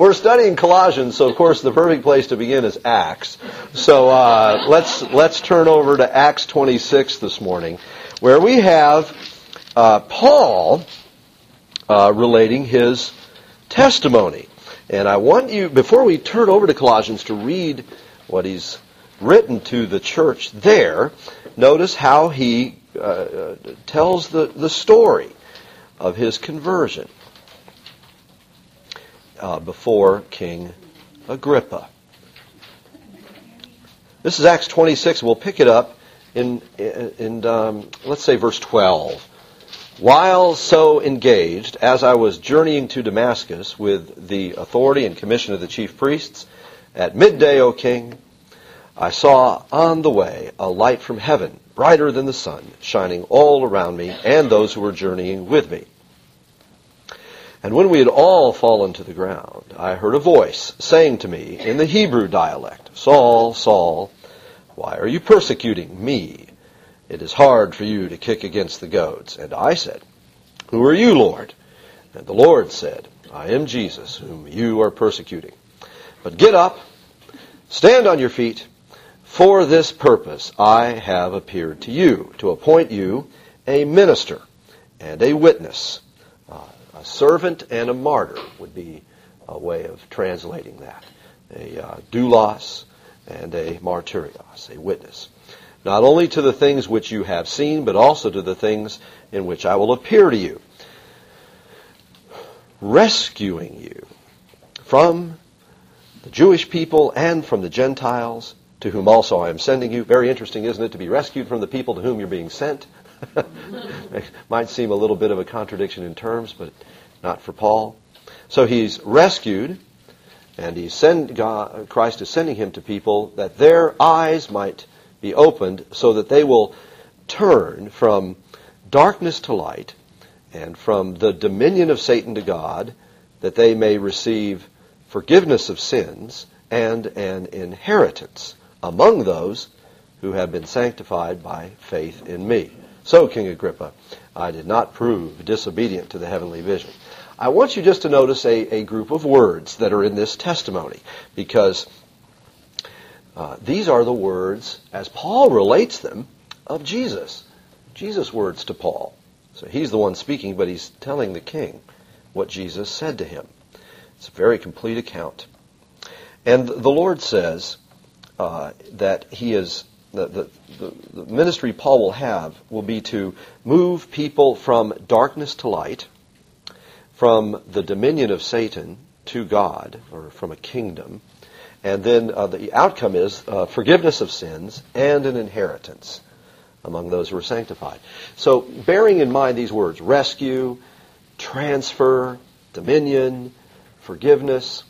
We're studying Colossians, so of course the perfect place to begin is Acts. So let's turn over to Acts 26 this morning, where we have Paul relating his testimony. And I want you, before we turn over to Colossians, to read what he's written to the church there. Notice how he tells the story of his conversion before King Agrippa. This is Acts 26. We'll pick it up in let's say verse 12. While so engaged, as I was journeying to Damascus with the authority and commission of the chief priests, at midday, O king, I saw on the way a light from heaven, brighter than the sun, shining all around me and those who were journeying with me. And when we had all fallen to the ground, I heard a voice saying to me in the Hebrew dialect, Saul, Saul, why are you persecuting me? It is hard for you to kick against the goads. And I said, Who are you, Lord? And the Lord said, I am Jesus, whom you are persecuting. But get up, stand on your feet. For this purpose I have appeared to you, to appoint you a minister and a witness. A servant and a martyr would be a way of translating that. A doulos and a martyrios, a witness. Not only to the things which you have seen, but also to the things in which I will appear to you, rescuing you from the Jewish people and from the Gentiles, to whom also I am sending you. Very interesting, isn't it, to be rescued from the people to whom you're being sent? It might seem a little bit of a contradiction in terms, but not for Paul. So he's rescued, and Christ is sending him to people that their eyes might be opened so that they will turn from darkness to light and from the dominion of Satan to God, that they may receive forgiveness of sins and an inheritance among those who have been sanctified by faith in me. So, King Agrippa, I did not prove disobedient to the heavenly vision. I want you just to notice a group of words that are in this testimony, because these are the words, as Paul relates them, of Jesus. Jesus' words to Paul. So he's the one speaking, but he's telling the king what Jesus said to him. It's a very complete account. And the Lord says that he is the ministry Paul will have will be to move people from darkness to light, from the dominion of Satan to God, or from a kingdom. And then the outcome is forgiveness of sins and an inheritance among those who are sanctified. So bearing in mind these words, rescue, transfer, dominion, forgiveness,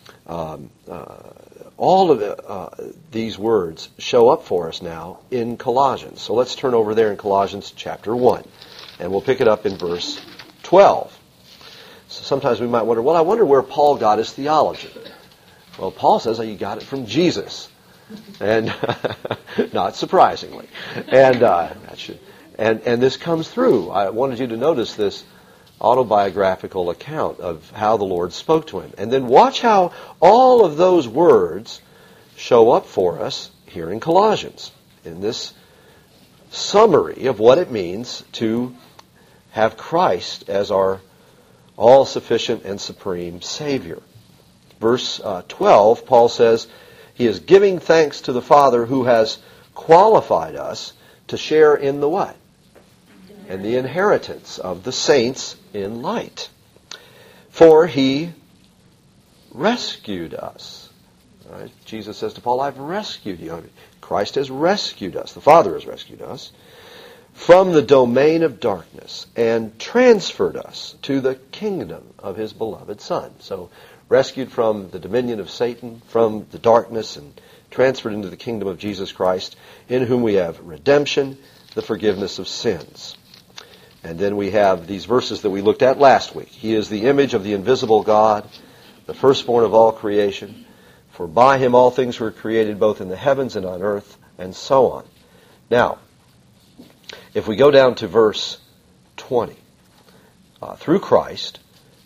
all of these words show up for us now in Colossians. So let's turn over there in Colossians chapter 1. And we'll pick it up in verse 12. So sometimes we might wonder, well, I wonder where Paul got his theology. Well, Paul says he got it from Jesus. And not surprisingly. And this comes through. I wanted you to notice this autobiographical account of how the Lord spoke to him. And then watch how all of those words show up for us here in Colossians, in this summary of what it means to have Christ as our all-sufficient and supreme Savior. Verse 12, Paul says, He is giving thanks to the Father who has qualified us to share in the what? And the inheritance of the saints in light. For He rescued us. Right? Jesus says to Paul, I've rescued you. Christ has rescued us. The Father has rescued us from the domain of darkness and transferred us to the kingdom of His beloved Son. So rescued from the dominion of Satan, from the darkness, and transferred into the kingdom of Jesus Christ, in whom we have redemption, the forgiveness of sins. And then we have these verses that we looked at last week. He is the image of the invisible God, the firstborn of all creation. For by Him all things were created, both in the heavens and on earth, and so on. Now, if we go down to verse 20, through Christ,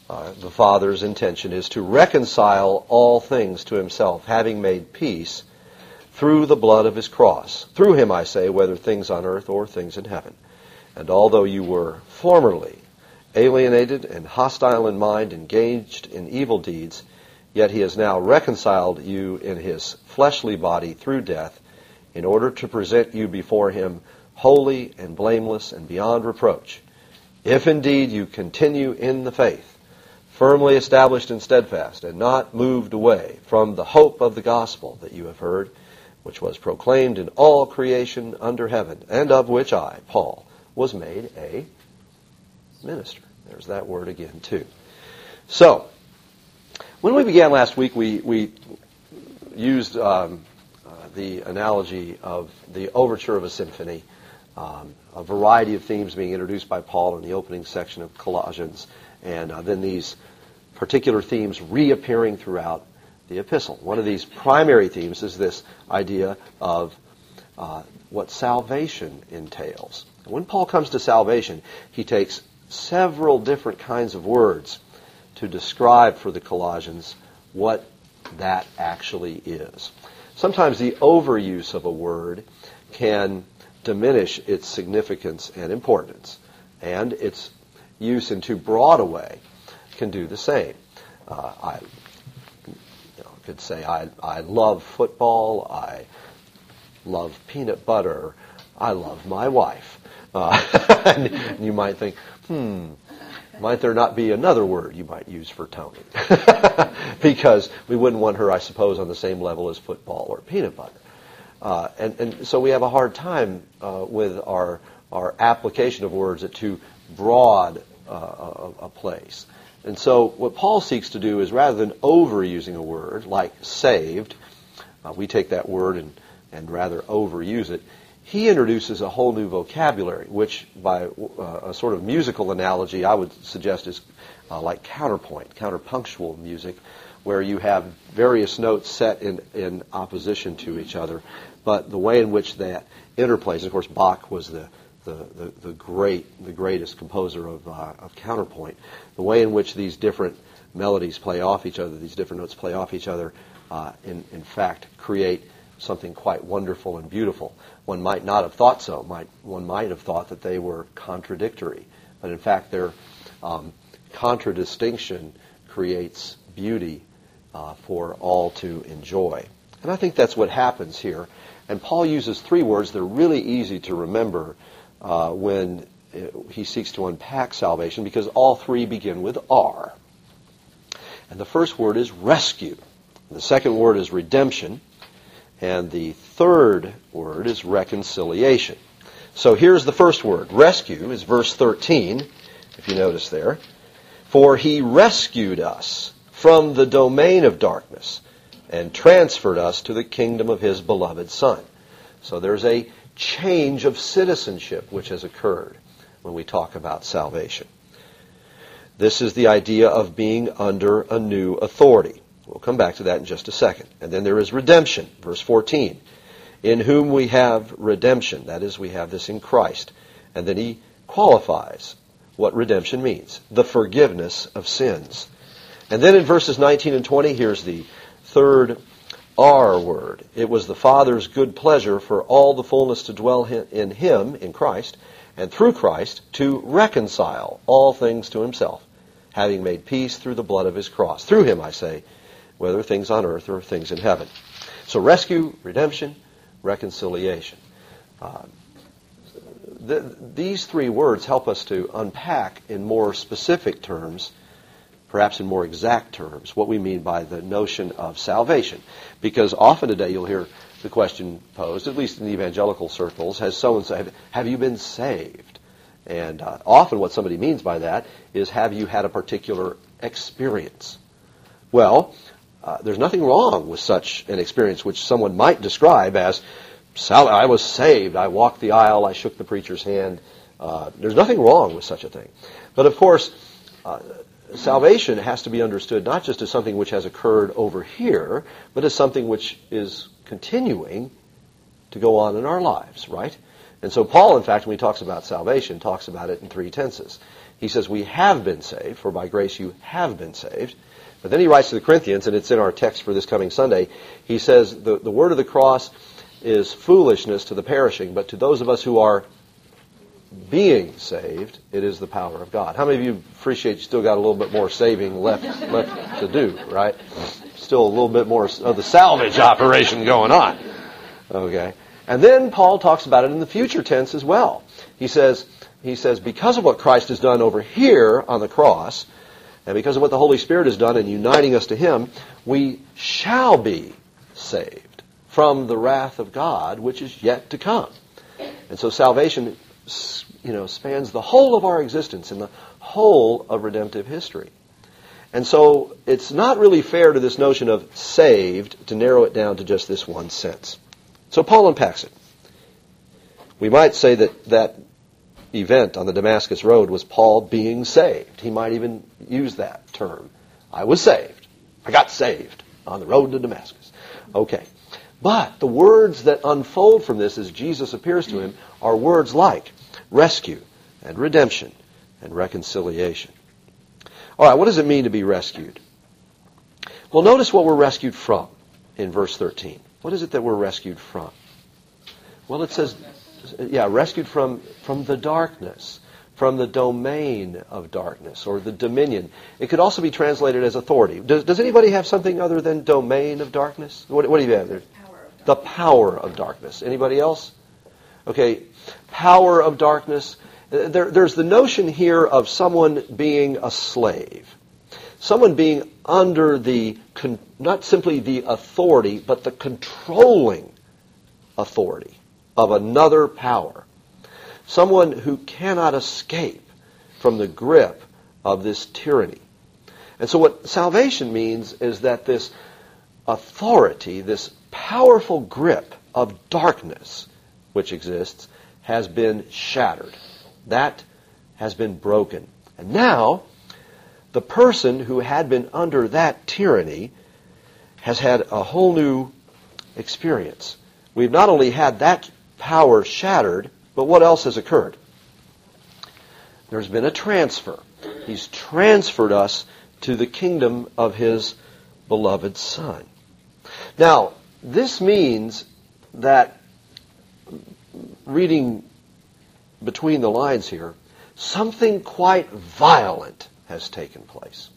the Father's intention is to reconcile all things to himself, having made peace through the blood of his cross. Through him, I say, whether things on earth or things in heaven. And although you were formerly alienated and hostile in mind, engaged in evil deeds, yet he has now reconciled you in his fleshly body through death, in order to present you before him holy and blameless and beyond reproach. If indeed you continue in the faith, firmly established and steadfast, and not moved away from the hope of the gospel that you have heard, which was proclaimed in all creation under heaven, and of which I, Paul, was made a minister. There's that word again, too. So, when we began last week, we used the analogy of the overture of a symphony, a variety of themes being introduced by Paul in the opening section of Colossians, and then these particular themes reappearing throughout the epistle. One of these primary themes is this idea of what salvation entails. When Paul comes to salvation, he takes several different kinds of words to describe for the Colossians what that actually is. Sometimes the overuse of a word can diminish its significance and importance, and its use in too broad a way can do the same. I could say, I love football, I love peanut butter, I love my wife. And you might think, might there not be another word you might use for Tony? Because we wouldn't want her, I suppose, on the same level as football or peanut butter. And so we have a hard time with our application of words at too broad a place. And so what Paul seeks to do is, rather than overusing a word like saved, we take that word and rather overuse it, he introduces a whole new vocabulary, which by a sort of musical analogy I would suggest is like counterpoint, counterpunctual music, where you have various notes set in opposition to each other, but the way in which that interplays, of course Bach was the greatest composer of counterpoint. The way in which these different melodies play off each other, these different notes play off each other, in fact create something quite wonderful and beautiful. One might not have thought so. One might have thought that they were contradictory, but in fact their contradistinction creates beauty for all to enjoy. And I think that's what happens here. And Paul uses three words that are really easy to remember when he seeks to unpack salvation, because all three begin with R. And the first word is rescue. The second word is redemption. And the third word is reconciliation. So here's the first word. Rescue is verse 13, if you notice there. For he rescued us from the domain of darkness and transferred us to the kingdom of his beloved Son. So there's a change of citizenship which has occurred when we talk about salvation. This is the idea of being under a new authority. We'll come back to that in just a second. And then there is redemption, verse 14. In whom we have redemption. That is, we have this in Christ. And then he qualifies what redemption means. The forgiveness of sins. And then in verses 19 and 20, here's the third R word. It was the Father's good pleasure for all the fullness to dwell in him, in Christ, and through Christ to reconcile all things to himself, having made peace through the blood of his cross. Through him, I say, whether things on earth or things in heaven. So rescue, redemption, reconciliation. These three words help us to unpack in more specific terms, perhaps in more exact terms, what we mean by the notion of salvation. Because often today you'll hear the question posed, at least in the evangelical circles, has someone said, have you been saved? And often what somebody means by that is, have you had a particular experience? Well, there's nothing wrong with such an experience, which someone might describe as, I was saved, I walked the aisle, I shook the preacher's hand. There's nothing wrong with such a thing. But of course, salvation has to be understood not just as something which has occurred over here, but as something which is continuing to go on in our lives, right? And so Paul, in fact, when he talks about salvation, talks about it in three tenses. He says we have been saved, for by grace you have been saved. But then he writes to the Corinthians, and it's in our text for this coming Sunday, he says the word of the cross is foolishness to the perishing, but to those of us who are being saved, it is the power of God. How many of you appreciate you still got a little bit more saving left to do, right? Still a little bit more of the salvage operation going on. Okay. And then Paul talks about it in the future tense as well. He says, because of what Christ has done over here on the cross, and because of what the Holy Spirit has done in uniting us to Him, we shall be saved from the wrath of God, which is yet to come. And so salvation, spans the whole of our existence and the whole of redemptive history. And so it's not really fair to this notion of saved to narrow it down to just this one sense. So Paul unpacks it. We might say that event on the Damascus Road was Paul being saved. He might even use that term. I was saved. I got saved on the road to Damascus. Okay. But the words that unfold from this as Jesus appears to him are words like rescue and redemption and reconciliation. All right, what does it mean to be rescued? Well, notice what we're rescued from in verse 13. What is it that we're rescued from? Well, it says, rescued from the darkness, from the domain of darkness, or the dominion. It could also be translated as authority. Does anybody have something other than domain of darkness? What do you have there? The power of darkness. Anybody else? Okay, power of darkness. There's the notion here of someone being a slave. Someone being under not simply the authority, but the controlling authority of another power. Someone who cannot escape from the grip of this tyranny. And so what salvation means is that this authority, this powerful grip of darkness which exists, has been shattered. That has been broken. And now, the person who had been under that tyranny has had a whole new experience. We've not only had that power shattered, but what else has occurred? There's been a transfer. He's transferred us to the kingdom of His beloved Son. Now, this means that, reading between the lines here, something quite violent has taken place.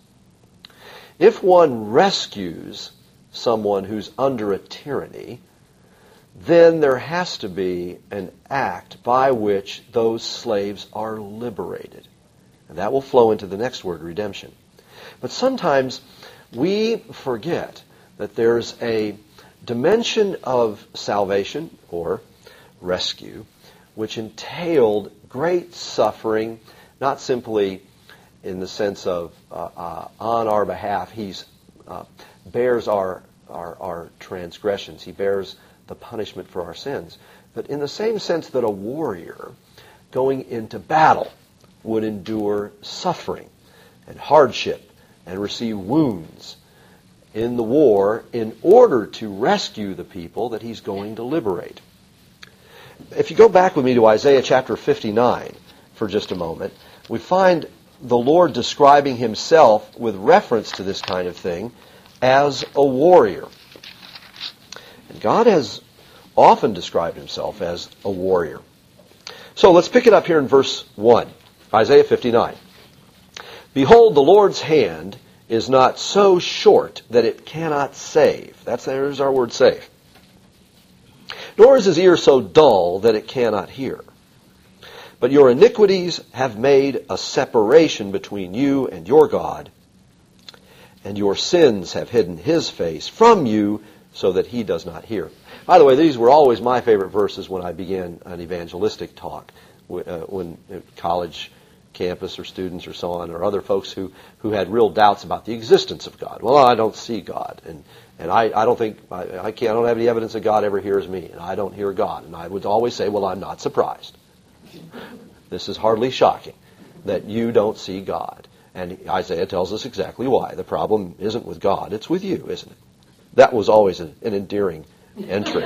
If one rescues someone who's under a tyranny, then there has to be an act by which those slaves are liberated. And that will flow into the next word, redemption. But sometimes we forget that there's a dimension of salvation, or rescue, which entailed great suffering, not simply in the sense of on our behalf, He bears our transgressions. He bears the punishment for our sins. But in the same sense that a warrior going into battle would endure suffering and hardship and receive wounds in the war in order to rescue the people that he's going to liberate. If you go back with me to Isaiah chapter 59 for just a moment, we find the Lord describing Himself with reference to this kind of thing as a warrior. And God has often described Himself as a warrior. So let's pick it up here in verse 1, Isaiah 59. Behold, the Lord's hand is not so short that it cannot save. There's our word save. Nor is His ear so dull that it cannot hear. But your iniquities have made a separation between you and your God, and your sins have hidden His face from you so that He does not hear. By the way, these were always my favorite verses when I began an evangelistic talk, when college campus or students or so on, or other folks who had real doubts about the existence of God. Well, I don't see God, and I don't think I don't have any evidence that God ever hears me, and I don't hear God. And I would always say, well, I'm not surprised. This is hardly shocking that you don't see God. And Isaiah tells us exactly why. The problem isn't with God, it's with you, isn't it? That was always an endearing entry.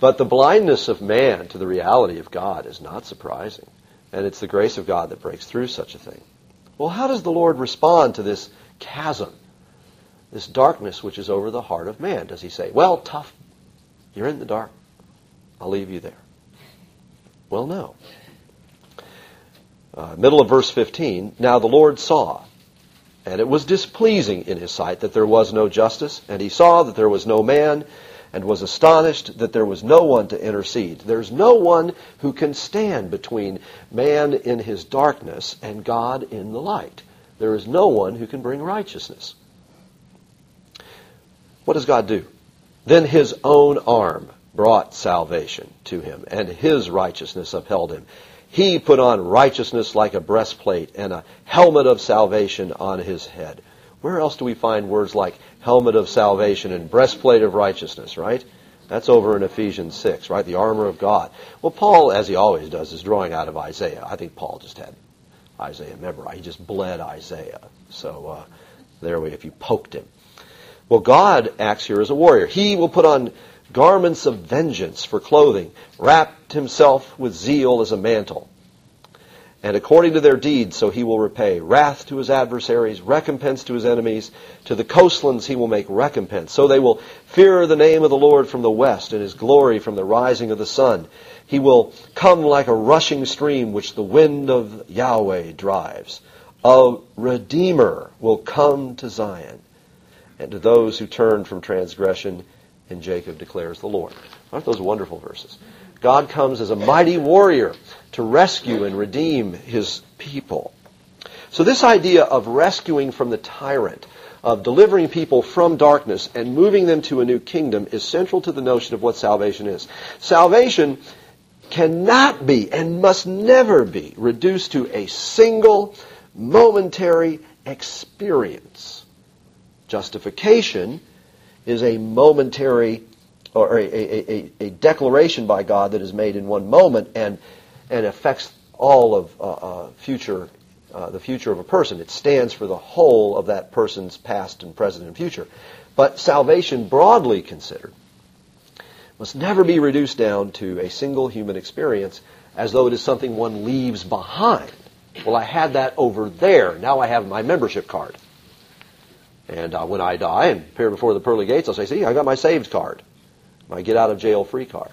But the blindness of man to the reality of God is not surprising. And it's the grace of God that breaks through such a thing. Well, how does the Lord respond to this chasm, this darkness which is over the heart of man? Does he say, well, tough, you're in the dark, I'll leave you there? Well, no. Middle of verse 15, now the Lord saw, and it was displeasing in his sight that there was no justice, and he saw that there was no man, and was astonished that there was no one to intercede. There's no one who can stand between man in his darkness and God in the light. There is no one who can bring righteousness. What does God do? Then his own arm brought salvation to him, and his righteousness upheld him. He put on righteousness like a breastplate and a helmet of salvation on his head. Where else do we find words like helmet of salvation and breastplate of righteousness, right? That's over in Ephesians 6, right? The armor of God. Well, Paul, as he always does, is drawing out of Isaiah. I think Paul just had Isaiah memorized. He just bled Isaiah. So if you poked him. Well, God acts here as a warrior. He will put on garments of vengeance for clothing, wrapped himself with zeal as a mantle. And according to their deeds, so he will repay wrath to his adversaries, recompense to his enemies. To the coastlands he will make recompense. So they will fear the name of the Lord from the west, and his glory from the rising of the sun. He will come like a rushing stream which the wind of Yahweh drives. A Redeemer will come to Zion, and to those who turn from transgression in Jacob declares the Lord. Aren't those wonderful verses? God comes as a mighty warrior to rescue and redeem his people. So this idea of rescuing from the tyrant, of delivering people from darkness and moving them to a new kingdom is central to the notion of what salvation is. Salvation cannot be and must never be reduced to a single momentary experience. Justification is a momentary or a declaration by God that is made in one moment and affects all of the future of a person. It stands for the whole of that person's past and present and future. But salvation, broadly considered, must never be reduced down to a single human experience as though it is something one leaves behind. Well, I had that over there. Now I have my membership card. And when I die and appear before the pearly gates, I'll say, see, I got my saved card. My get out of jail free card.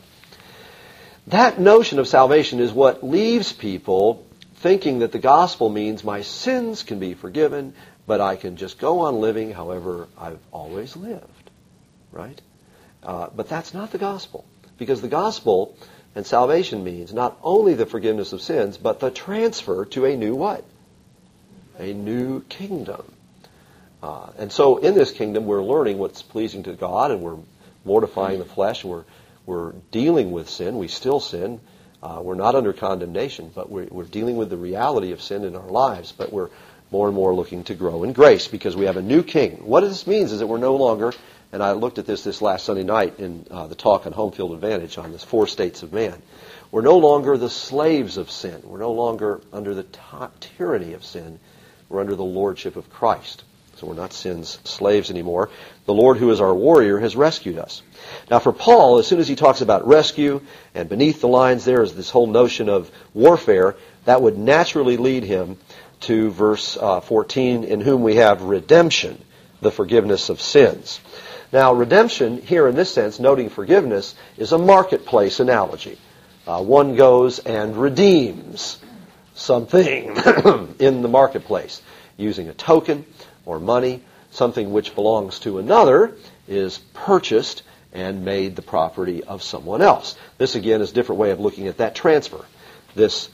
That notion of salvation is what leaves people thinking that the gospel means my sins can be forgiven, but I can just go on living however I've always lived. Right? But that's not the gospel. Because the gospel and salvation means not only the forgiveness of sins, but the transfer to a new what? A new kingdom. And so in this kingdom, we're learning what's pleasing to God, and we're mortifying the flesh, and we're dealing with sin. We still sin. We're not under condemnation, but we're dealing with the reality of sin in our lives. But we're more and more looking to grow in grace because we have a new king. What this means is that we're no longer, and I looked at this last Sunday night in the talk on Home Field Advantage on this 4 states of man. We're no longer the slaves of sin. We're no longer under the tyranny of sin. We're under the lordship of Christ. So we're not sin's slaves anymore. The Lord who is our warrior has rescued us. Now for Paul, as soon as he talks about rescue, and beneath the lines there is this whole notion of warfare, that would naturally lead him to verse 14, in whom we have redemption, the forgiveness of sins. Now redemption, here in this sense, noting forgiveness, is a marketplace analogy. One goes and redeems something in the marketplace using a token or money. Something which belongs to another is purchased and made the property of someone else. This, again, is a different way of looking at that transfer. This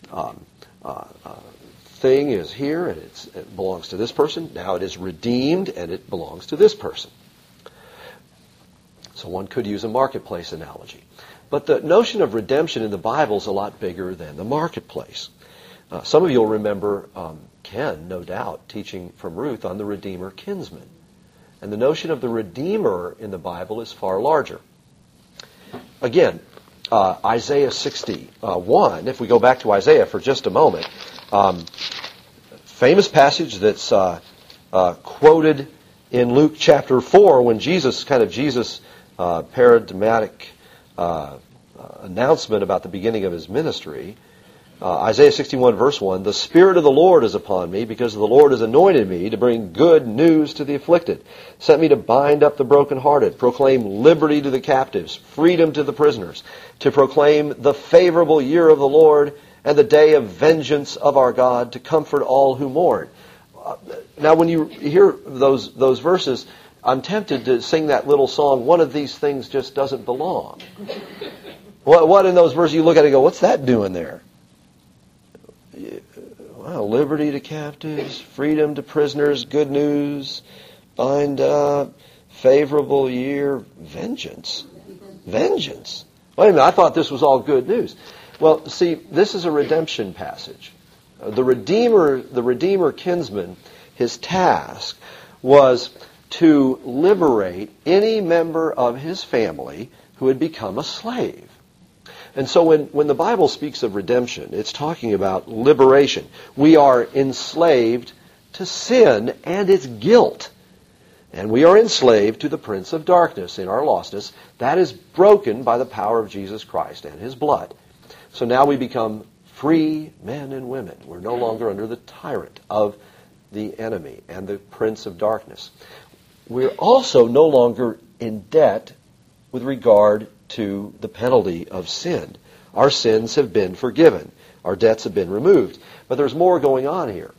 thing is here, and it belongs to this person. Now it is redeemed, and it belongs to this person. So one could use a marketplace analogy. But the notion of redemption in the Bible is a lot bigger than the marketplace. Some of you will remember Ken, no doubt, teaching from Ruth on the Redeemer kinsman. And the notion of the Redeemer in the Bible is far larger. Again, Isaiah 61, if we go back to Isaiah for just a moment, famous passage that's quoted in Luke chapter 4 when Jesus paradigmatic announcement about the beginning of his ministry. Isaiah 61 verse 1, "The Spirit of the Lord is upon me, because the Lord has anointed me to bring good news to the afflicted, sent me to bind up the brokenhearted, proclaim liberty to the captives, freedom to the prisoners, to proclaim the favorable year of the Lord and the day of vengeance of our God, to comfort all who mourn." Now when you hear those verses, I'm tempted to sing that little song, "One of these things just doesn't belong." What in those verses you look at it and go, what's that doing there? Well, liberty to captives, freedom to prisoners, good news, bind up, favorable year, vengeance. Vengeance. Wait a minute, I thought this was all good news. Well, see, this is a redemption passage. The Redeemer kinsman, his task was to liberate any member of his family who had become a slave. And so when the Bible speaks of redemption, it's talking about liberation. We are enslaved to sin and its guilt. And we are enslaved to the prince of darkness in our lostness. That is broken by the power of Jesus Christ and his blood. So now we become free men and women. We're no longer under the tyrant of the enemy and the prince of darkness. We're also no longer in debt with regard to the penalty of sin. Our sins have been forgiven. Our debts have been removed. But there's more going on here.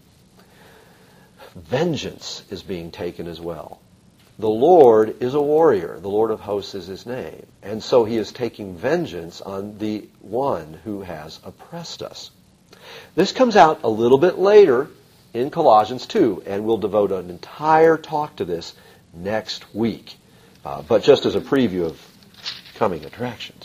Vengeance is being taken as well. The Lord is a warrior. The Lord of hosts is his name. And so he is taking vengeance on the one who has oppressed us. This comes out a little bit later in Colossians 2, and we'll devote an entire talk to this next week. But just as a preview of coming attractions.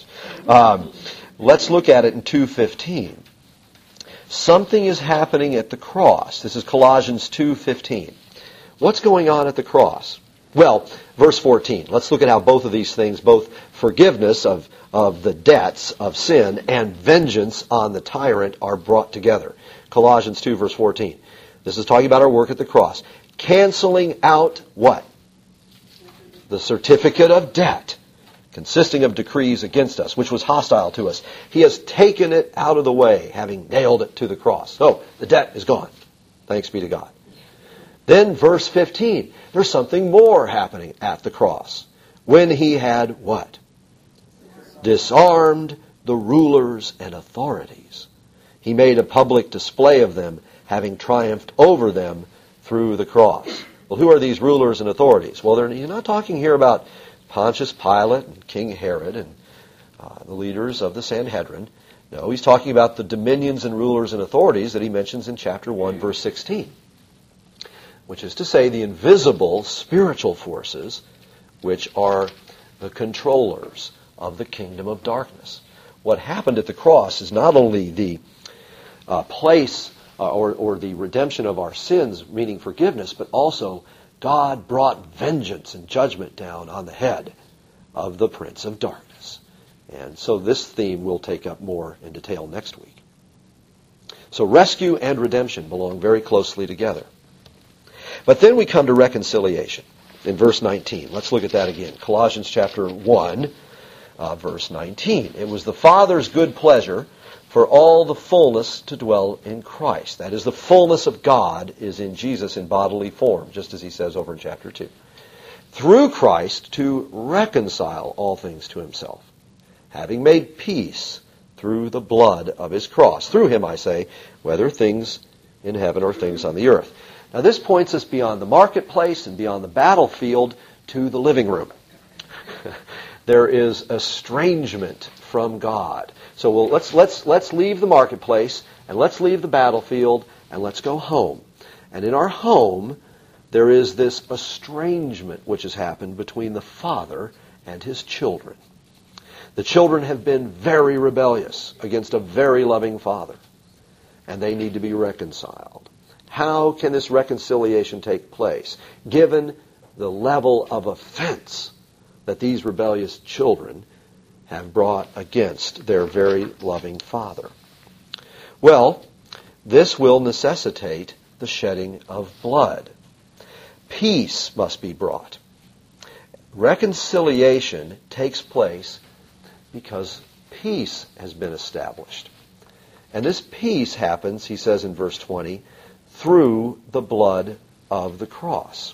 Let's look at it in 2:15. Something is happening at the cross. This is Colossians 2:15. What's going on at the cross? Well, verse 14. Let's look at how both of these things, both forgiveness of the debts of sin and vengeance on the tyrant, are brought together. Colossians 2, verse 14. This is talking about our work at the cross. Canceling out what? The certificate of debt, consisting of decrees against us, which was hostile to us. He has taken it out of the way, having nailed it to the cross. So, the debt is gone. Thanks be to God. Then, verse 15, there's something more happening at the cross. When he had what? Disarmed the rulers and authorities. He made a public display of them, having triumphed over them through the cross. Well, who are these rulers and authorities? Well, you're not talking here about Pontius Pilate and King Herod and the leaders of the Sanhedrin. No, he's talking about the dominions and rulers and authorities that he mentions in chapter 1, verse 16, which is to say the invisible spiritual forces which are the controllers of the kingdom of darkness. What happened at the cross is not only the place or the redemption of our sins, meaning forgiveness, but also God brought vengeance and judgment down on the head of the prince of darkness. And so this theme we'll take up more in detail next week. So rescue and redemption belong very closely together. But then we come to reconciliation in verse 19. Let's look at that again. Colossians chapter 1, verse 19. It was the Father's good pleasure for all the fullness to dwell in Christ. That is, the fullness of God is in Jesus in bodily form, just as he says over in chapter 2. Through Christ to reconcile all things to himself, having made peace through the blood of his cross. Through him, I say, whether things in heaven or things on the earth. Now this points us beyond the marketplace and beyond the battlefield to the living room. There is estrangement from God. So let's leave the marketplace and let's leave the battlefield and let's go home. And in our home, there is this estrangement which has happened between the Father and his children. The children have been very rebellious against a very loving Father, and they need to be reconciled. How can this reconciliation take place, given the level of offense that these rebellious children have brought against their very loving Father? Well, this will necessitate the shedding of blood. Peace must be brought. Reconciliation takes place Because peace has been established. And this peace happens, he says in verse 20, through the blood of the cross.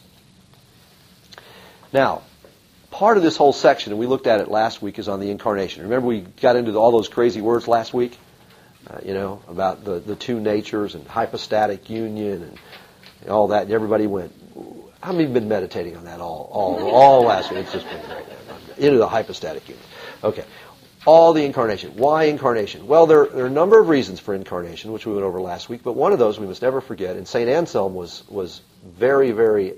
Now, part of this whole section, and we looked at it last week, is on the incarnation. Remember we got into all those crazy words last week? About the two natures and hypostatic union and all that. And everybody went, how many have been meditating on that all last week? It's just been great. Into the hypostatic union. Okay. All the incarnation. Why incarnation? Well, there are a number of reasons for incarnation, which we went over last week, but one of those we must never forget, and St. Anselm was very, very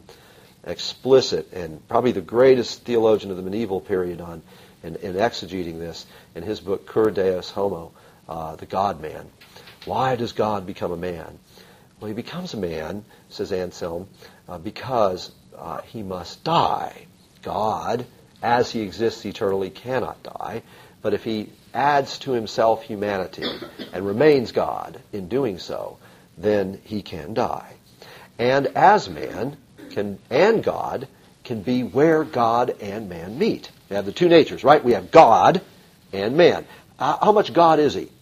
explicit and probably the greatest theologian of the medieval period in exegeting this in his book, Cur Deus Homo, the God-man. Why does God become a man? Well, he becomes a man, says Anselm, because he must die. God, as he exists eternally, cannot die. But if he adds to himself humanity and remains God in doing so, then he can die. And as man and God can be where God and man meet. We have the two natures, right? We have God and man. How much God is he?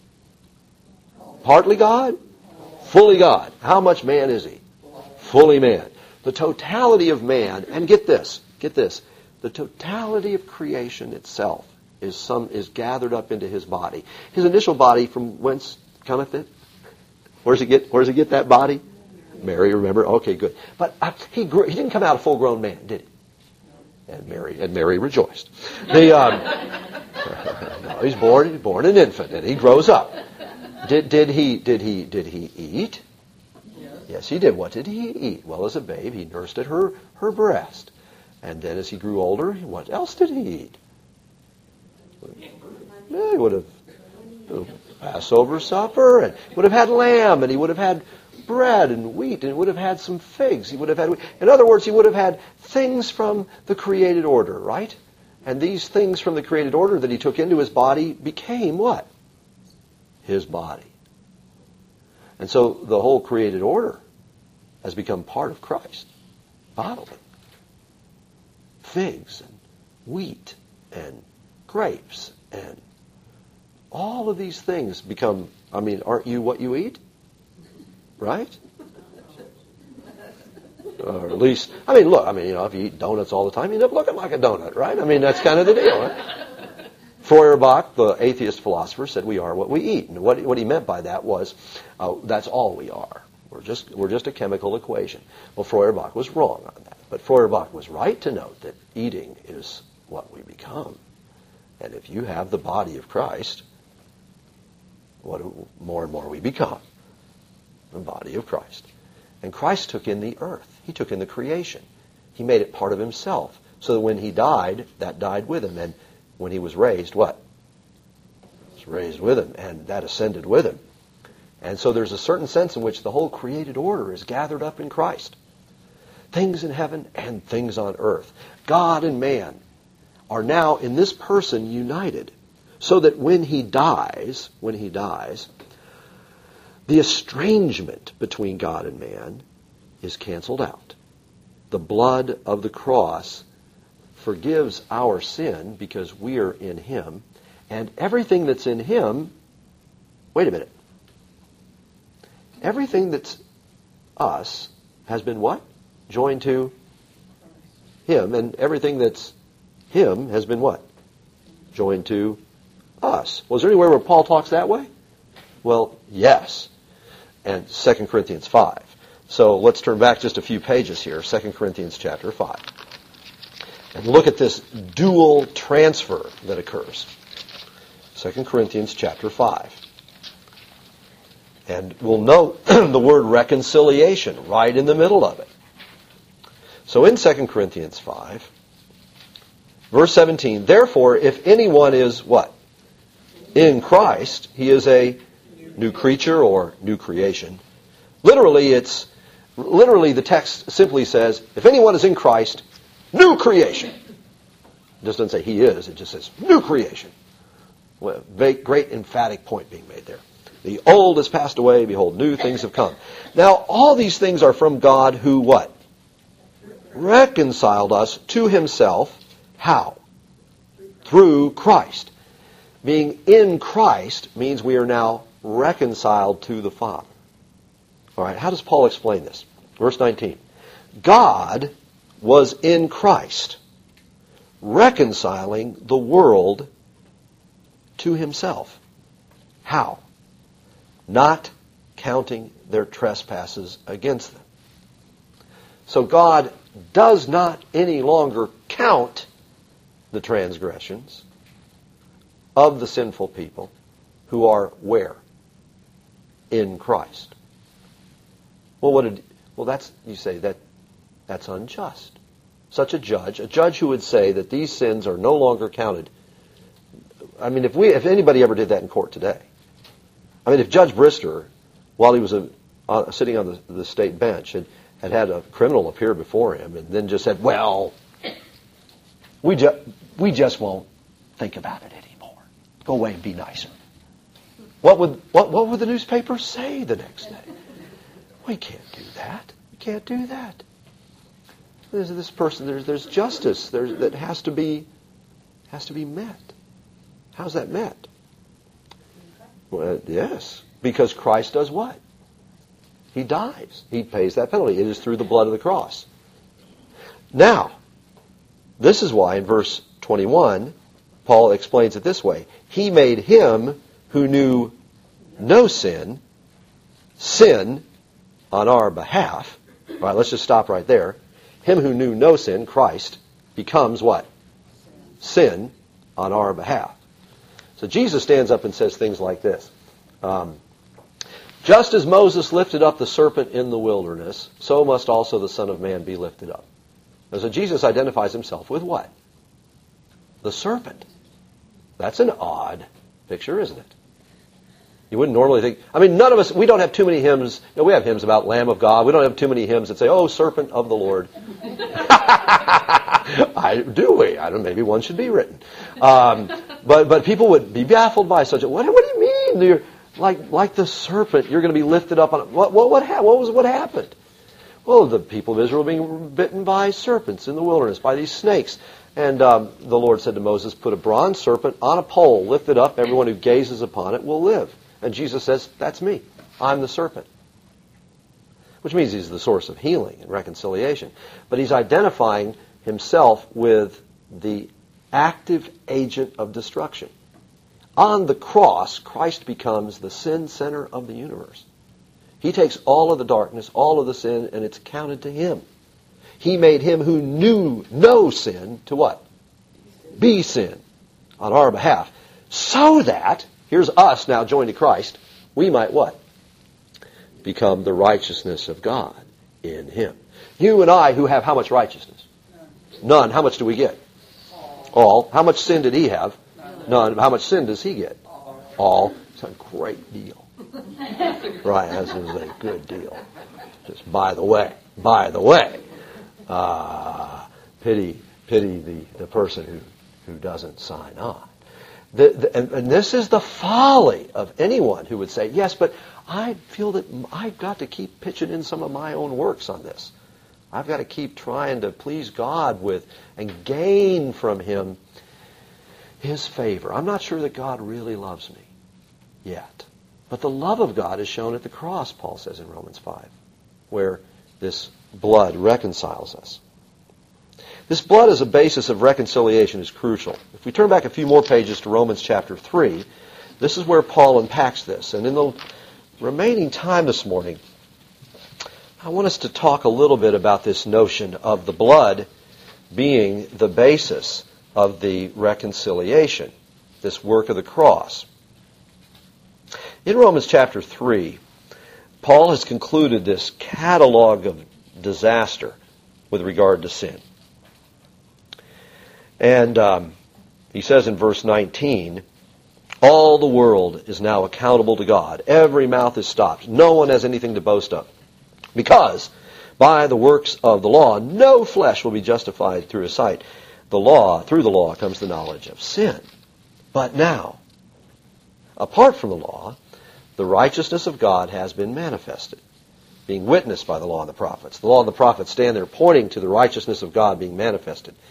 Partly God? Fully God. How much man is he? Fully man. The totality of man, and get this, the totality of creation itself is gathered up into his body. His initial body, from whence cometh it? Where does he get that body? Mary, remember? Okay, good. But he didn't come out a full-grown man, did he? And Mary rejoiced. No, he's born an infant, and he grows up. Did he eat? Yes, he did. What did he eat? Well, as a babe, he nursed at her breast. And then as he grew older, what else did he eat? Yeah, he would have Passover supper, and would have had lamb, and he would have had bread and wheat, and he would have had some figs. He would have had, in other words, he would have had things from the created order, right? And these things from the created order that he took into his body became what? His body. And so the whole created order has become part of Christ, bodily. Figs and wheat and grapes and all of these things become, aren't you what you eat? Right? Or at least, look, if you eat donuts all the time, you end up looking like a donut, right? That's kind of the deal, right? Feuerbach, the atheist philosopher, said we are what we eat. And what he meant by that was, that's all we are. We're just a chemical equation. Well, Feuerbach was wrong on that. But Feuerbach was right to note that eating is what we become. And if you have the body of Christ, more and more we become the body of Christ. And Christ took in the earth. He took in the creation. He made it part of himself. So that when he died, that died with him. And when he was raised, what? He was raised with him. And that ascended with him. And so there's a certain sense in which the whole created order is gathered up in Christ. Things in heaven and things on earth. God and man are now in this person united. So that when he dies, the estrangement between God and man is canceled out. The blood of the cross forgives our sin because we are in him. And everything that's in him, wait a minute. Everything that's us has been what? Joined to him. And everything that's him has been what? Joined to us. Well, is there anywhere where Paul talks that way? Well, yes. And 2 Corinthians 5. So let's turn back just a few pages here. 2 Corinthians chapter 5. And look at this dual transfer that occurs. 2 Corinthians chapter 5. And we'll note the word reconciliation right in the middle of it. So in 2 Corinthians 5, verse 17, therefore, if anyone is what? In Christ, he is a new creature or new creation. Literally, the text simply says, if anyone is in Christ, new creation. It just doesn't say he is, it just says new creation. Well, great emphatic point being made there. The old has passed away, behold, new things have come. Now, all these things are from God who what? Reconciled us to himself. How? Through Christ. Being in Christ means we are now reconciled to the Father. All right, how does Paul explain this? Verse 19. God was in Christ, reconciling the world to himself. How? Not counting their trespasses against them. So God does not any longer count the transgressions of the sinful people who are where? In Christ. Well, you say that's unjust. Such a judge who would say that these sins are no longer counted. I mean, if anybody ever did that in court today, I mean, if Judge Brister, while he was sitting on the state bench, had a criminal appear before him and then just said, well, we just won't think about it anymore. Go away and be nicer. What would the newspapers say the next day? We can't do that. We can't do that. There's this person. There's justice. That has to be met. How's that met? Well, yes, because Christ does what? He dies. He pays that penalty. It is through the blood of the cross. Now, this is why in verse 21, Paul explains it this way. He made him who knew no sin, sin on our behalf. All right, let's just stop right there. Him who knew no sin, Christ, becomes what? Sin on our behalf. So Jesus stands up and says things like this. Just as Moses lifted up the serpent in the wilderness, so must also the Son of Man be lifted up. And so Jesus identifies himself with what? The serpent. That's an odd picture, isn't it? You wouldn't normally think... I mean, none of us... We don't have too many hymns... You know, we have hymns about Lamb of God. We don't have too many hymns that say, oh, serpent of the Lord. Do we? I don't know. Maybe one should be written. But people would be baffled by such a... What do you mean? You're like the serpent, you're going to be lifted up on... What happened? Well, the people of Israel were being bitten by serpents in the wilderness, by these snakes. And the Lord said to Moses, put a bronze serpent on a pole, lift it up, everyone who gazes upon it will live. And Jesus says, that's me. I'm the serpent. Which means he's the source of healing and reconciliation. But he's identifying himself with the active agent of destruction. On the cross, Christ becomes the sin center of the universe. He takes all of the darkness, all of the sin, and it's counted to him. He made him who knew no sin to what? Be sin on our behalf. So that, here's us now joined to Christ, we might what? Become the righteousness of God in him. You and I who have how much righteousness? None. How much do we get? All. How much sin did he have? None. How much sin does he get? All. It's a great deal. Right, this is a good deal. Just by the way. Pity the person who doesn't sign on. And this is the folly of anyone who would say, yes, but I feel that I've got to keep pitching in some of my own works on this. I've got to keep trying to please God with and gain from him his favor. I'm not sure that God really loves me yet. But the love of God is shown at the cross, Paul says in Romans 5, where this blood reconciles us. This blood as a basis of reconciliation is crucial. If we turn back a few more pages to Romans chapter 3, this is where Paul unpacks this. And in the remaining time this morning, I want us to talk a little bit about this notion of the blood being the basis of the reconciliation, this work of the cross. In Romans chapter 3, Paul has concluded this catalog of disaster with regard to sin. And he says in verse 19, all the world is now accountable to God. Every mouth is stopped. No one has anything to boast of. Because by the works of the law, no flesh will be justified through his sight. Through the law comes the knowledge of sin. But now, apart from the law, the righteousness of God has been manifested, being witnessed by the law and the prophets. The law and the prophets stand there pointing to the righteousness of God being manifested.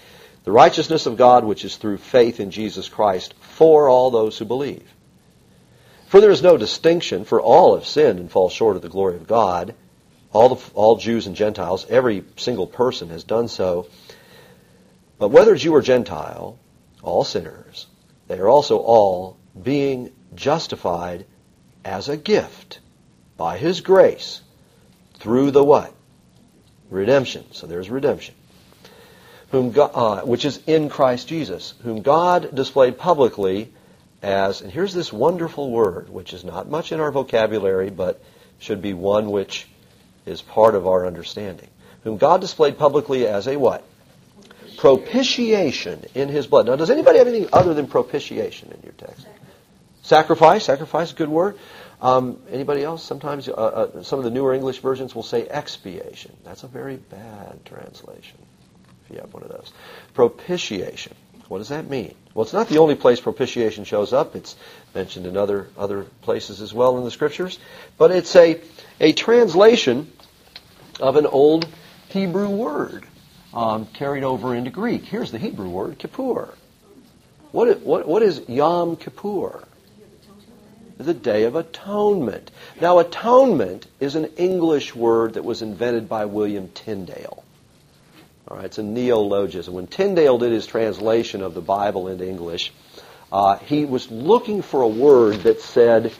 The righteousness of God which is through faith in Jesus Christ for all those who believe. For there is no distinction, for all have sinned and fall short of the glory of God. All Jews and Gentiles, every single person has done so. But whether Jew or Gentile, all sinners, they are also all being justified as a gift by His grace through the what? Redemption. So there's redemption. Whom God, which is in Christ Jesus, whom God displayed publicly as, and here's this wonderful word, which is not much in our vocabulary, but should be one which is part of our understanding. Whom God displayed publicly as a what? Propitiation in His blood. Now, does anybody have anything other than propitiation in your text? Sacrifice. Sacrifice, good word. Anybody else? Sometimes some of the newer English versions will say expiation. That's a very bad translation, if you have one of those. Propitiation. What does that mean? Well, it's not the only place propitiation shows up. It's mentioned in other places as well in the Scriptures. But it's a translation of an old Hebrew word carried over into Greek. Here's the Hebrew word, kippur. What is Yom Kippur? The Day of Atonement. Now, atonement is an English word that was invented by William Tyndale. All right, it's a neologism. When Tyndale did his translation of the Bible into English, he was looking for a word that said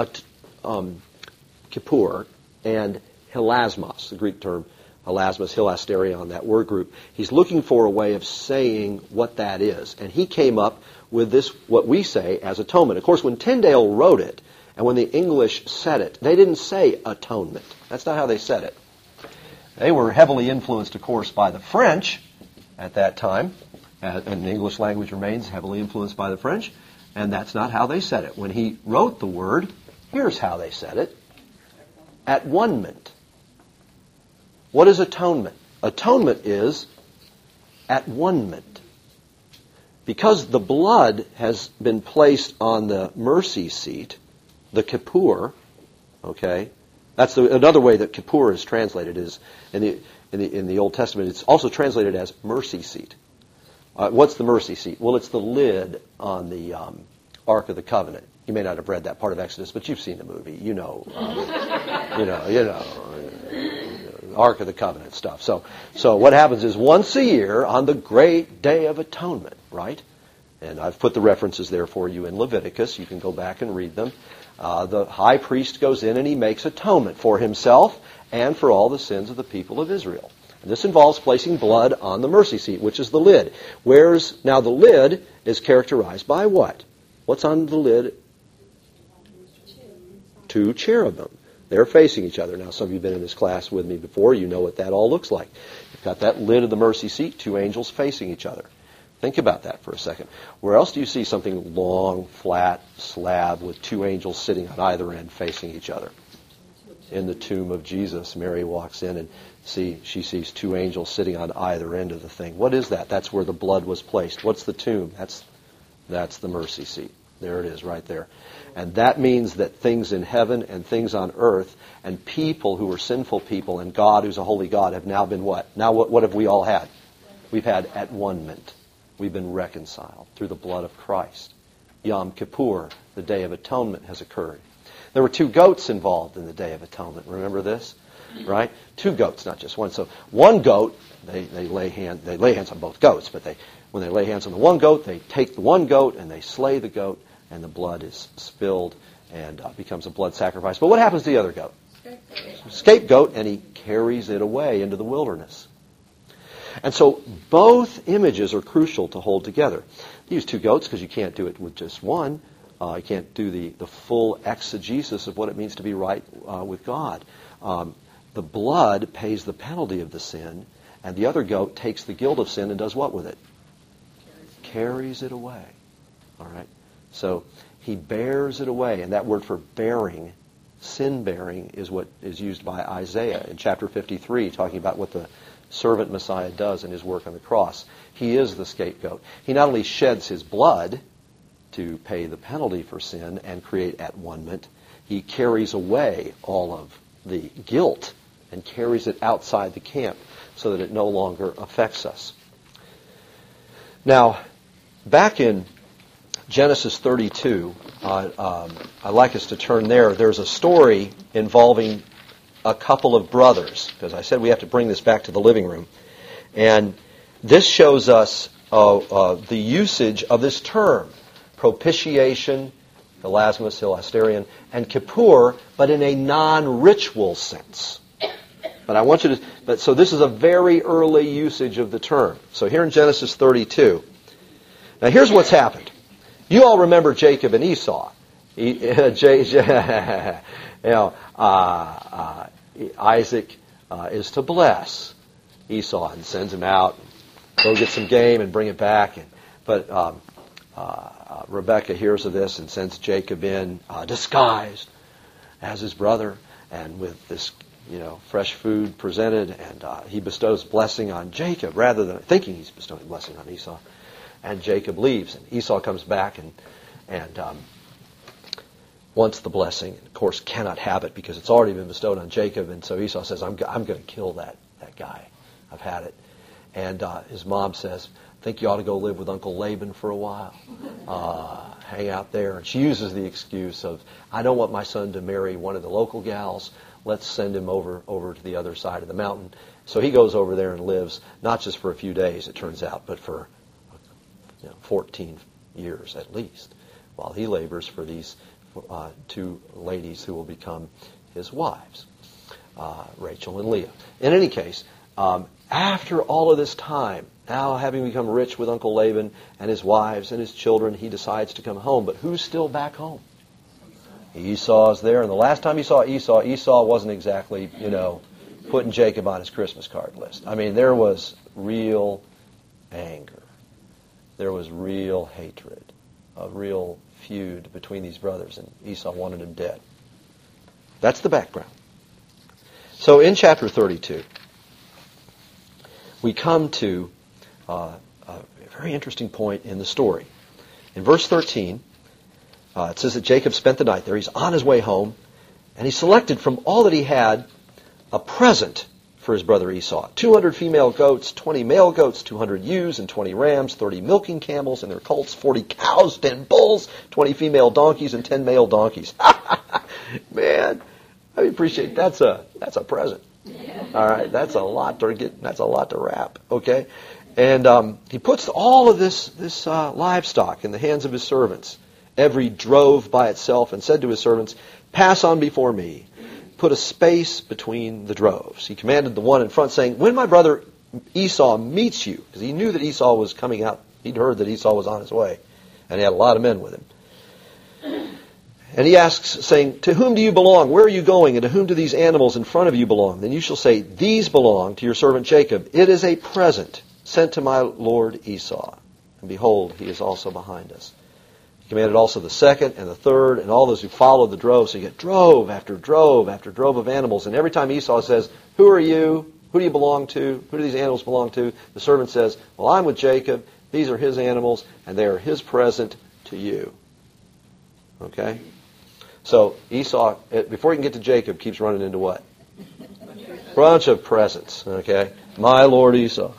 kippur and hilasmos, the Greek term hilasmos, hilasterion, that word group. He's looking for a way of saying what that is. And he came up with this, what we say as atonement. Of course, when Tyndale wrote it, and when the English said it, they didn't say atonement. That's not how they said it. They were heavily influenced, of course, by the French at that time, and the English language remains heavily influenced by the French, and that's not how they said it. When he wrote the word, here's how they said it: at one-ment. What is atonement? Atonement is at one-ment. Because the blood has been placed on the mercy seat, the kippur, okay? That's another way that kippur is translated, is in the Old Testament. It's also translated as mercy seat. What's the mercy seat? Well, it's the lid on the Ark of the Covenant. You may not have read that part of Exodus, but you've seen the movie. You know, Ark of the Covenant stuff. So what happens is once a year on the great Day of Atonement, right? And I've put the references there for you in Leviticus. You can go back and read them. The high priest goes in and he makes atonement for himself and for all the sins of the people of Israel. And this involves placing blood on the mercy seat, which is the lid. Now the lid is characterized by what? What's on the lid? Two cherubim. They're facing each other. Now, some of you have been in this class with me before. You know what that all looks like. You've got that lid of the mercy seat, two angels facing each other. Think about that for a second. Where else do you see something long, flat slab with two angels sitting on either end facing each other? In the tomb of Jesus, Mary walks in and she sees two angels sitting on either end of the thing. What is that? That's where the blood was placed. What's the tomb? That's the mercy seat. There it is, right there. And that means that things in heaven and things on earth and people who are sinful people and God, who's a holy God, have now been what? Now what have we all had? We've had at one-ment. We've been reconciled through the blood of Christ. Yom Kippur, the Day of Atonement, has occurred. There were two goats involved in the Day of Atonement. Remember this? Right? Two goats, not just one. So one goat, they lay hands on both goats, but when they lay hands on the one goat, they take the one goat and they slay the goat, and the blood is spilled and becomes a blood sacrifice. But what happens to the other goat? Scapegoat, and he carries it away into the wilderness. And so both images are crucial to hold together. You use two goats because you can't do it with just one. You can't do the full exegesis of what it means to be right with God. The blood pays the penalty of the sin, and the other goat takes the guilt of sin and does what with it? Carries it away. All right? So he bears it away, and that word for bearing, sin bearing, is what is used by Isaiah in chapter 53, talking about what the servant Messiah does in his work on the cross. He is the scapegoat. He not only sheds his blood to pay the penalty for sin and create at one-ment, he carries away all of the guilt and carries it outside the camp so that it no longer affects us. Now, back in Genesis 32, I'd like us to turn there. There's a story involving a couple of brothers, because I said we have to bring this back to the living room. And this shows us the usage of this term, propitiation, Hilasmus, Hilasterion, and Kippur, but in a non-ritual sense. But I want you to, so this is a very early usage of the term. So here in Genesis 32, now here's what's happened. You all remember Jacob and Esau. Isaac is to bless Esau and sends him out, go get some game and bring it back. But Rebekah hears of this and sends Jacob in disguised as his brother and with this fresh food presented, and he bestows blessing on Jacob rather than thinking he's bestowing blessing on Esau. And Jacob leaves, and Esau comes back and wants the blessing. And of course, cannot have it because it's already been bestowed on Jacob. And so Esau says, "I'm going to kill that guy. I've had it." And his mom says, "I think you ought to go live with Uncle Laban for a while, hang out there." And she uses the excuse of, "I don't want my son to marry one of the local gals. Let's send him over to the other side of the mountain." So he goes over there and lives, not just for a few days, it turns out, but for 14 years at least, while he labors for these two ladies who will become his wives, Rachel and Leah. In any case, after all of this time, now having become rich with Uncle Laban and his wives and his children, he decides to come home. But who's still back home? Esau's there, and the last time he saw Esau, Esau wasn't exactly, putting Jacob on his Christmas card list. I mean, there was real anger. There was real hatred, a real feud between these brothers, and Esau wanted him dead. That's the background. So in chapter 32, we come to a very interesting point in the story. In verse 13, it says that Jacob spent the night there. He's on his way home, and he selected from all that he had a present for his brother Esau. 200 female goats, 20 male goats, 200 ewes and 20 rams, 30 milking camels and their colts, 40 cows, 10 bulls, 20 female donkeys, and 10 male donkeys. Man, I appreciate that's a present. All right, that's a lot to get. That's a lot to wrap. Okay, and he puts all of this livestock in the hands of his servants, every drove by itself, and said to his servants, "Pass on before me. Put a space between the droves." He commanded the one in front, saying, "When my brother Esau meets you," because he knew that Esau was coming out. He'd heard that Esau was on his way, and he had a lot of men with him. And he asks, saying, "To whom do you belong? Where are you going? And to whom do these animals in front of you belong?" Then you shall say, "These belong to your servant Jacob. It is a present sent to my lord Esau. And behold, he is also behind us." He commanded also the second and the third and all those who followed the drove. So you get drove after drove after drove of animals. And every time Esau says, "Who are you? Who do you belong to? Who do these animals belong to?" the servant says, "Well, I'm with Jacob. These are his animals, and they are his present to you." Okay? So Esau, before he can get to Jacob, keeps running into what? Bunch of presents. Okay? My lord Esau.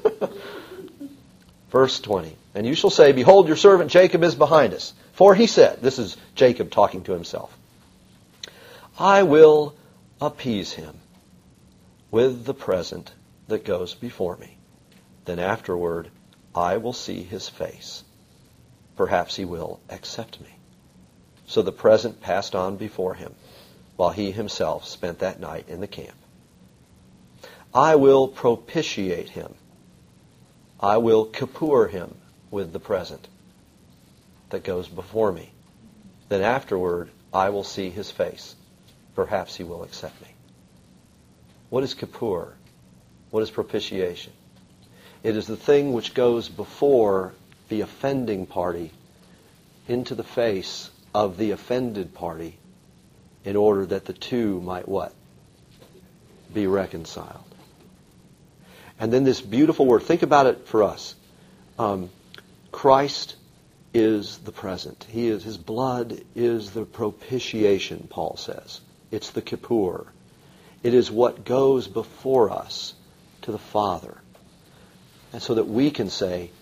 Verse 20. "And you shall say, Behold, your servant Jacob is behind us. For he said," this is Jacob talking to himself, "I will appease him with the present that goes before me. Then afterward I will see his face. Perhaps he will accept me." So the present passed on before him, while he himself spent that night in the camp. "I will propitiate him. I will kippur him with the present that goes before me. Then afterward I will see his face. Perhaps he will accept me." What is kippur? What is propitiation? It is the thing which goes before the offending party into the face of the offended party in order that the two might what? Be reconciled. And then this beautiful word, think about it for us. Christ is the present. His blood is the propitiation, Paul says. It's the kippur. It is what goes before us to the Father. And so that we can say,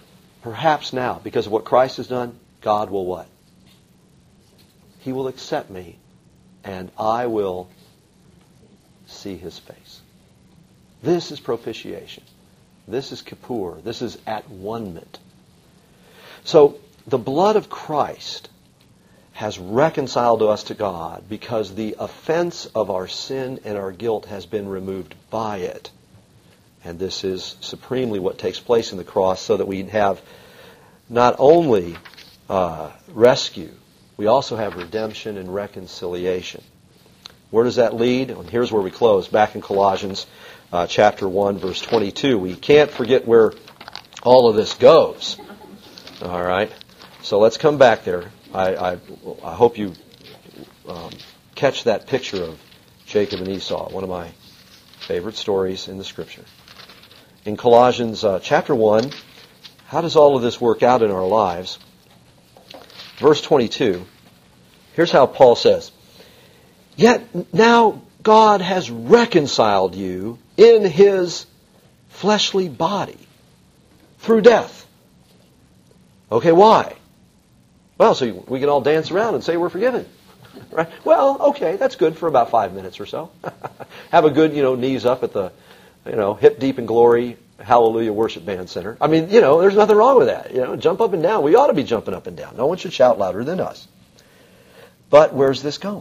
perhaps now, because of what Christ has done, God will what? He will accept me, and I will see His face. This is propitiation. This is kippur. This is at one-ment. So the blood of Christ has reconciled us to God because the offense of our sin and our guilt has been removed by it. And this is supremely what takes place in the cross, so that we have not only rescue, we also have redemption and reconciliation. Where does that lead? And here's where we close, back in Colossians chapter 1, verse 22. We can't forget where all of this goes. All right? So let's come back there. I hope you catch that picture of Jacob and Esau, one of my favorite stories in the Scripture. In Colossians chapter 1, how does all of this work out in our lives? Verse 22, here's how Paul says, "Yet now God has reconciled you in His fleshly body through death." Okay, why? Well, so we can all dance around and say we're forgiven. Right? Well, okay, that's good for about 5 minutes or so. Have a good, knees up at the, hip deep in glory, hallelujah worship band center. I mean, there's nothing wrong with that. Jump up and down. We ought to be jumping up and down. No one should shout louder than us. But where's this going?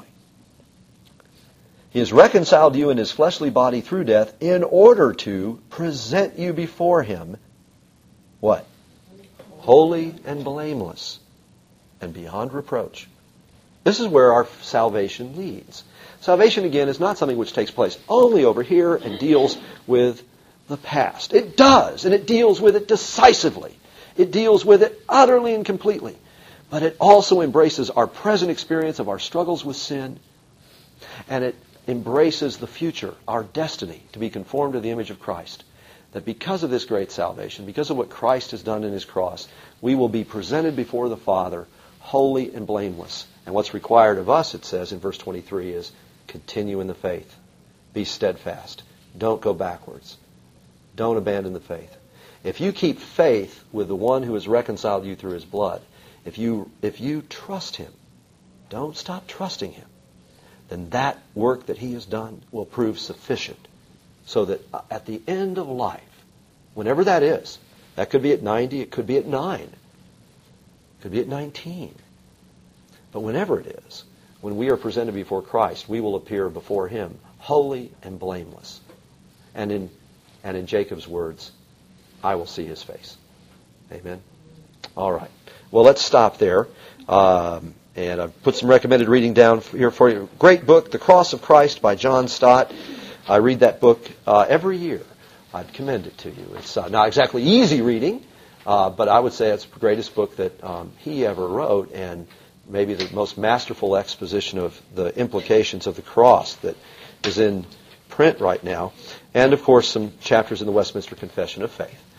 He has reconciled you in His fleshly body through death in order to present you before Him, what? Holy and blameless and beyond reproach. This is where our salvation leads. Salvation, again, is not something which takes place only over here and deals with the past. It does, and it deals with it decisively. It deals with it utterly and completely. But it also embraces our present experience of our struggles with sin, and it embraces the future, our destiny, to be conformed to the image of Christ. That because of this great salvation, because of what Christ has done in His cross, we will be presented before the Father holy and blameless. And what's required of us, it says in verse 23, is continue in the faith. Be steadfast. Don't go backwards. Don't abandon the faith. If you keep faith with the one who has reconciled you through His blood, if you trust Him, don't stop trusting Him, then that work that He has done will prove sufficient. So that at the end of life, whenever that is, that could be at 90, it could be at 9, it could be at 19. But whenever it is, when we are presented before Christ, we will appear before Him holy and blameless. And in Jacob's words, I will see His face. Amen? All right. Well, let's stop there. And I've put some recommended reading down here for you. Great book, The Cross of Christ by John Stott. I read that book every year. I'd commend it to you. It's not exactly easy reading, but I would say it's the greatest book that he ever wrote, and maybe the most masterful exposition of the implications of the cross that is in print right now. And, of course, some chapters in the Westminster Confession of Faith.